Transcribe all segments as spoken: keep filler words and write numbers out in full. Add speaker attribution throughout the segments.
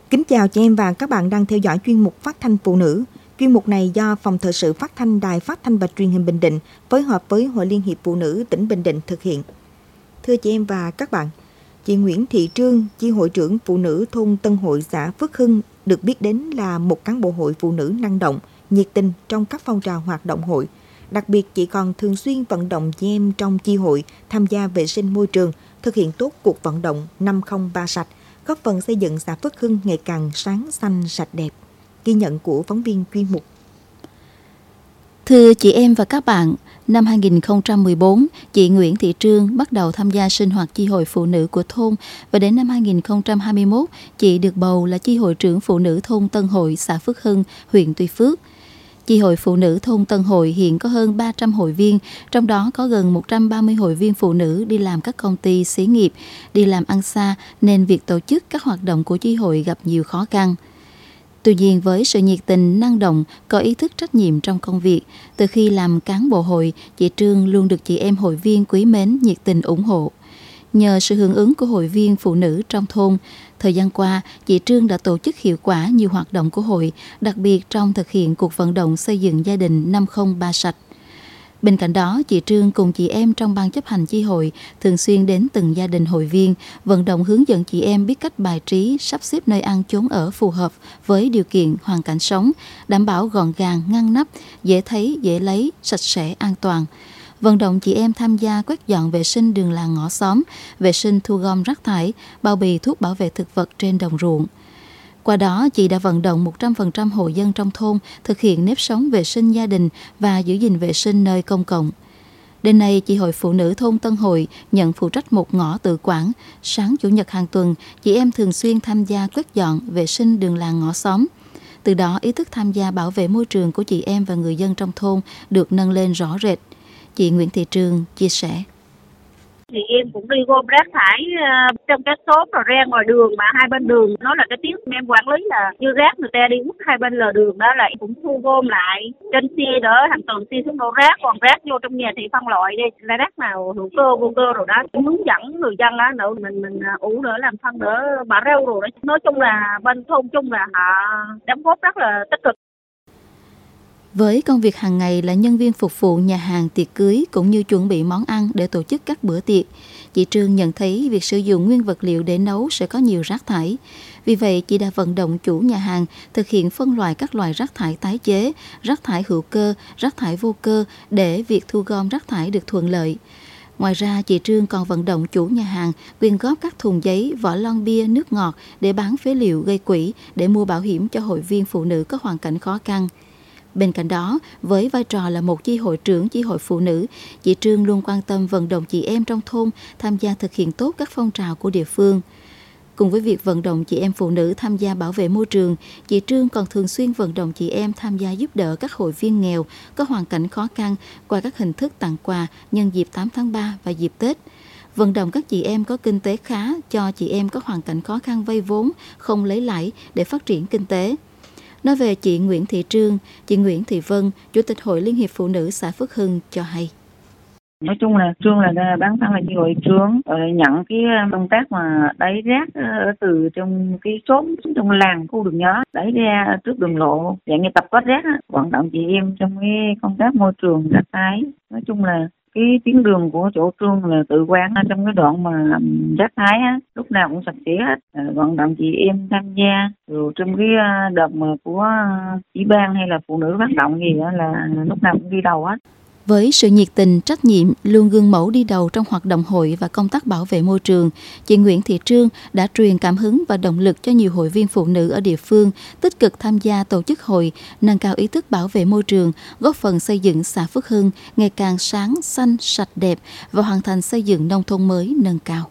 Speaker 1: Kính chào chị em và các bạn đang theo dõi chuyên mục Phát thanh Phụ nữ. Chuyên mục này do Phòng Thời sự Phát thanh Đài Phát thanh và Truyền hình Bình Định phối hợp với Hội Liên hiệp Phụ nữ tỉnh Bình Định thực hiện. Thưa chị em và các bạn, chị Nguyễn Thị Trương, chi hội trưởng phụ nữ thôn Tân Hội, xã Phước Hưng, được biết đến là một cán bộ hội phụ nữ năng động, nhiệt tình trong các phong trào hoạt động hội. Đặc biệt, chị còn thường xuyên vận động chị em trong chi hội tham gia vệ sinh môi trường, thực hiện tốt cuộc vận động năm không ba sạch, góp phần xây dựng xã Phước Hưng ngày càng sáng xanh sạch đẹp. Ghi nhận của phóng viên chuyên mục.
Speaker 2: Thưa chị em và các bạn, năm hai không một bốn, chị Nguyễn Thị Trương bắt đầu tham gia sinh hoạt chi hội phụ nữ của thôn và đến năm hai không hai mốt, chị được bầu là chi hội trưởng phụ nữ thôn Tân Hội, xã Phước Hưng, huyện Tuy Phước. Chi hội phụ nữ thôn Tân Hội hiện có hơn ba trăm hội viên, trong đó có gần một trăm ba mươi hội viên phụ nữ đi làm các công ty, xí nghiệp, đi làm ăn xa nên việc tổ chức các hoạt động của chi hội gặp nhiều khó khăn. Tuy nhiên với sự nhiệt tình, năng động, có ý thức trách nhiệm trong công việc, từ khi làm cán bộ hội, chị Trương luôn được chị em hội viên quý mến, nhiệt tình ủng hộ. Nhờ sự hưởng ứng của hội viên phụ nữ trong thôn, thời gian qua, chị Trương đã tổ chức hiệu quả nhiều hoạt động của hội, đặc biệt trong thực hiện cuộc vận động xây dựng gia đình năm không ba sạch. Bên cạnh đó, chị Trương cùng chị em trong ban chấp hành chi hội thường xuyên đến từng gia đình hội viên, vận động hướng dẫn chị em biết cách bài trí, sắp xếp nơi ăn chốn ở phù hợp với điều kiện hoàn cảnh sống, đảm bảo gọn gàng, ngăn nắp, dễ thấy, dễ lấy, sạch sẽ, an toàn. Vận động chị em tham gia quét dọn vệ sinh đường làng ngõ xóm, vệ sinh thu gom rác thải, bao bì thuốc bảo vệ thực vật trên đồng ruộng. Qua đó, chị đã vận động một trăm phần trăm hộ dân trong thôn thực hiện nếp sống vệ sinh gia đình và giữ gìn vệ sinh nơi công cộng. Đến nay, chị hội phụ nữ thôn Tân Hội nhận phụ trách một ngõ tự quản. Sáng Chủ nhật hàng tuần, chị em thường xuyên tham gia quét dọn vệ sinh đường làng ngõ xóm. Từ đó, ý thức tham gia bảo vệ môi trường của chị em và người dân trong thôn được nâng lên rõ rệt. Chị Nguyễn Thị Trương chia sẻ.
Speaker 3: Thì em cũng đi gom rác thải uh, trong các xóm rồi ra ngoài đường, mà hai bên đường nó là cái tiếng em quản lý là như rác người ta đi vứt hai bên lề đường đó, là em cũng thu gom lại trên xe đỡ hàng tuần xe xuống đổ rác, còn rác vô trong nhà thì phân loại đi, là rác nào hữu cơ vô cơ rồi đó, cũng hướng dẫn người dân đó nữa, mình mình ủ đỡ làm phân đỡ bã rau rồi đó. Nói chung là bên thôn chung là họ đóng góp rất là tích cực.
Speaker 2: Với công việc hàng ngày là nhân viên phục vụ nhà hàng tiệc cưới cũng như chuẩn bị món ăn để tổ chức các bữa tiệc, chị Trương nhận thấy việc sử dụng nguyên vật liệu để nấu sẽ có nhiều rác thải. Vì vậy, chị đã vận động chủ nhà hàng thực hiện phân loại các loại rác thải tái chế, rác thải hữu cơ, rác thải vô cơ để việc thu gom rác thải được thuận lợi. Ngoài ra, chị Trương còn vận động chủ nhà hàng quyên góp các thùng giấy, vỏ lon bia, nước ngọt để bán phế liệu gây quỹ để mua bảo hiểm cho hội viên phụ nữ có hoàn cảnh khó khăn. Bên cạnh đó, với vai trò là một chi hội trưởng chi hội phụ nữ, chị Trương luôn quan tâm vận động chị em trong thôn tham gia thực hiện tốt các phong trào của địa phương. Cùng với việc vận động chị em phụ nữ tham gia bảo vệ môi trường, chị Trương còn thường xuyên vận động chị em tham gia giúp đỡ các hội viên nghèo có hoàn cảnh khó khăn qua các hình thức tặng quà nhân dịp tám tháng ba và dịp Tết. Vận động các chị em có kinh tế khá cho chị em có hoàn cảnh khó khăn vay vốn, không lấy lãi để phát triển kinh tế. Nói về chị Nguyễn Thị Trương, chị Nguyễn Thị Vân, Chủ tịch Hội Liên hiệp Phụ nữ xã Phước Hưng cho hay.
Speaker 4: Nói chung là Trương là bản thân là chi hội trưởng nhận cái công tác mà đẩy rác ở từ trong cái xóm, trong làng, khu đường nhỏ đẩy ra trước đường lộ, dạng như tập kết rác á, vận động chị em trong cái công tác môi trường rác thải. Nói chung là cái tuyến đường của chỗ Trương là tự quản trong cái đoạn mà rác thải á, lúc nào cũng sạch sẽ hết, vận động chị em tham gia. Rồi trong cái đợt mà của ủy ban hay là phụ nữ phát động gì đó là lúc nào cũng đi đầu hết.
Speaker 2: Với sự nhiệt tình, trách nhiệm, luôn gương mẫu đi đầu trong hoạt động hội và công tác bảo vệ môi trường, chị Nguyễn Thị Trương đã truyền cảm hứng và động lực cho nhiều hội viên phụ nữ ở địa phương tích cực tham gia tổ chức hội, nâng cao ý thức bảo vệ môi trường, góp phần xây dựng xã Phước Hưng ngày càng sáng, xanh, sạch đẹp và hoàn thành xây dựng nông thôn mới nâng cao.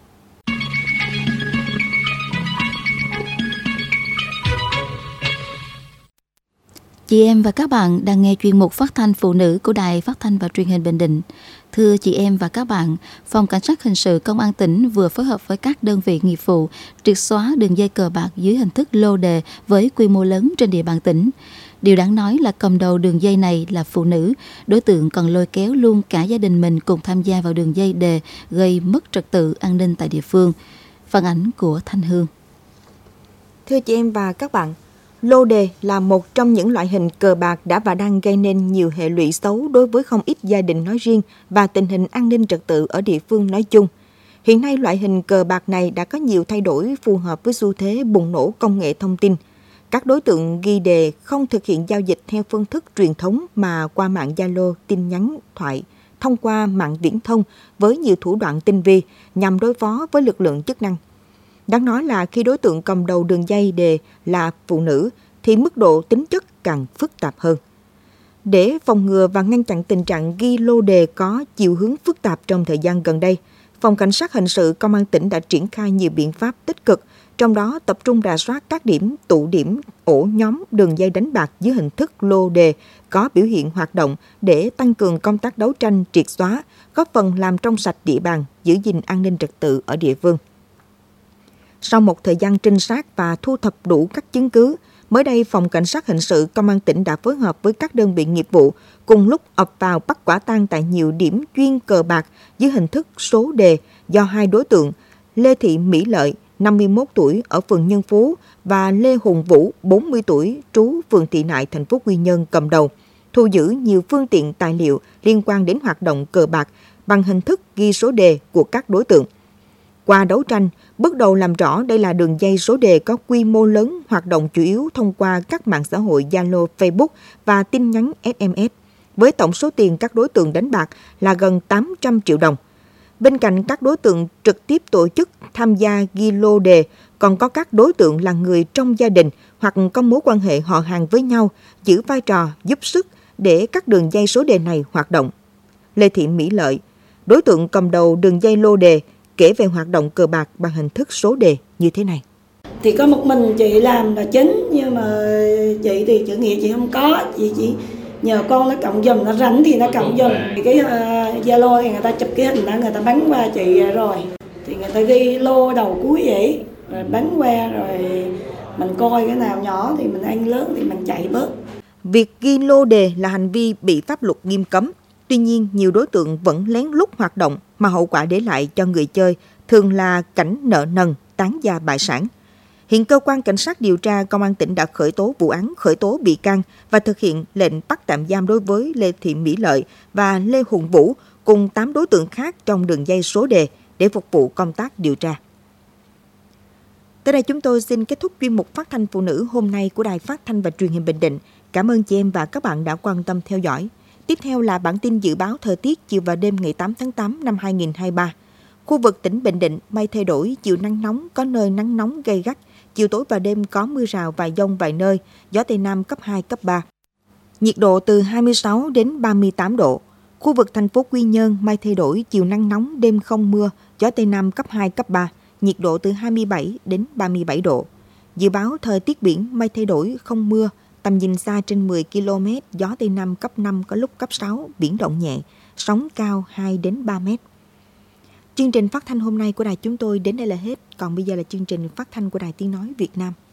Speaker 2: Chị em và các bạn đang nghe chuyên mục Phát thanh Phụ nữ của Đài Phát thanh và Truyền hình Bình Định. Thưa chị em và các bạn, Phòng Cảnh sát Hình sự Công an tỉnh vừa phối hợp với các đơn vị nghiệp vụ triệt xóa đường dây cờ bạc dưới hình thức lô đề với quy mô lớn trên địa bàn tỉnh. Điều đáng nói là cầm đầu đường dây này là phụ nữ, đối tượng còn lôi kéo luôn cả gia đình mình cùng tham gia vào đường dây đề gây mất trật tự an ninh tại địa phương. Phản ánh của Thanh Hương.
Speaker 1: Thưa chị em và các bạn, lô đề là một trong những loại hình cờ bạc đã và đang gây nên nhiều hệ lụy xấu đối với không ít gia đình nói riêng và tình hình an ninh trật tự ở địa phương nói chung. Hiện nay, loại hình cờ bạc này đã có nhiều thay đổi phù hợp với xu thế bùng nổ công nghệ thông tin. Các đối tượng ghi đề không thực hiện giao dịch theo phương thức truyền thống mà qua mạng Zalo, tin nhắn, thoại, thông qua mạng viễn thông với nhiều thủ đoạn tinh vi nhằm đối phó với lực lượng chức năng. Đáng nói là khi đối tượng cầm đầu đường dây đề là phụ nữ thì mức độ tính chất càng phức tạp hơn. Để phòng ngừa và ngăn chặn tình trạng ghi lô đề có chiều hướng phức tạp trong thời gian gần đây, Phòng Cảnh sát Hình sự Công an tỉnh đã triển khai nhiều biện pháp tích cực, trong đó tập trung rà soát các điểm, tụ điểm, ổ nhóm đường dây đánh bạc dưới hình thức lô đề có biểu hiện hoạt động để tăng cường công tác đấu tranh triệt xóa, góp phần làm trong sạch địa bàn, giữ gìn an ninh trật tự ở địa phương. Sau một thời gian trinh sát và thu thập đủ các chứng cứ, mới đây Phòng Cảnh sát Hình sự Công an tỉnh đã phối hợp với các đơn vị nghiệp vụ cùng lúc ập vào bắt quả tang tại nhiều điểm chuyên cờ bạc dưới hình thức số đề do hai đối tượng Lê Thị Mỹ Lợi, năm mươi mốt tuổi ở phường Nhân Phú và Lê Hùng Vũ, bốn mươi tuổi, trú phường Thị Nại, thành phố Quy Nhơn cầm đầu, thu giữ nhiều phương tiện tài liệu liên quan đến hoạt động cờ bạc bằng hình thức ghi số đề của các đối tượng. Qua đấu tranh, bước đầu làm rõ đây là đường dây số đề có quy mô lớn, hoạt động chủ yếu thông qua các mạng xã hội Zalo, Facebook và tin nhắn ét em ét, với tổng số tiền các đối tượng đánh bạc là gần tám trăm triệu đồng. Bên cạnh các đối tượng trực tiếp tổ chức tham gia ghi lô đề, còn có các đối tượng là người trong gia đình hoặc có mối quan hệ họ hàng với nhau, giữ vai trò giúp sức để các đường dây số đề này hoạt động. Lê Thị Mỹ Lợi, đối tượng cầm đầu đường dây lô đề, kể về hoạt động cờ bạc bằng hình thức số đề như thế này.
Speaker 5: Thì có một mình chị làm là chính, nhưng mà chị thì chữ nghĩa chị không có, chị chỉ nhờ con nó cộng dùm, nó rảnh thì nó cộng dùm. Thì cái Zalo uh, thì người ta chụp cái hình đó, người ta bắn qua chị rồi, thì người ta ghi lô đầu cuối vậy, rồi bắn qua rồi mình coi cái nào nhỏ thì mình ăn, lớn thì mình chạy bớt.
Speaker 1: Việc ghi lô đề là hành vi bị pháp luật nghiêm cấm. Tuy nhiên, nhiều đối tượng vẫn lén lút hoạt động mà hậu quả để lại cho người chơi thường là cảnh nợ nần, tán gia bại sản. Hiện cơ quan cảnh sát điều tra Công an tỉnh đã khởi tố vụ án, khởi tố bị can và thực hiện lệnh bắt tạm giam đối với Lê Thị Mỹ Lợi và Lê Hùng Vũ cùng tám đối tượng khác trong đường dây số đề để phục vụ công tác điều tra. Tới đây chúng tôi xin kết thúc chuyên mục Phát thanh Phụ nữ hôm nay của Đài Phát thanh và Truyền hình Bình Định. Cảm ơn chị em và các bạn đã quan tâm theo dõi. Tiếp theo là bản tin dự báo thời tiết chiều và đêm ngày tám tháng tám năm hai nghìn không trăm hai mươi ba. Khu vực tỉnh Bình Định mây thay đổi, chiều nắng nóng, có nơi nắng nóng gay gắt. Chiều tối và đêm có mưa rào và dông vài nơi, gió Tây Nam cấp hai, cấp ba. Nhiệt độ từ hai mươi sáu đến ba mươi tám độ. Khu vực thành phố Quy Nhơn mây thay đổi, chiều nắng nóng, đêm không mưa, gió Tây Nam cấp hai, cấp ba. Nhiệt độ từ hai mươi bảy đến ba mươi bảy độ. Dự báo thời tiết biển mây thay đổi, không mưa, tầm nhìn xa trên mười ki lô mét, gió Tây Nam cấp năm, có lúc cấp sáu, biển động nhẹ, sóng cao hai đến ba mét. Chương trình phát thanh hôm nay của đài chúng tôi đến đây là hết. Còn bây giờ là chương trình phát thanh của Đài Tiếng Nói Việt Nam.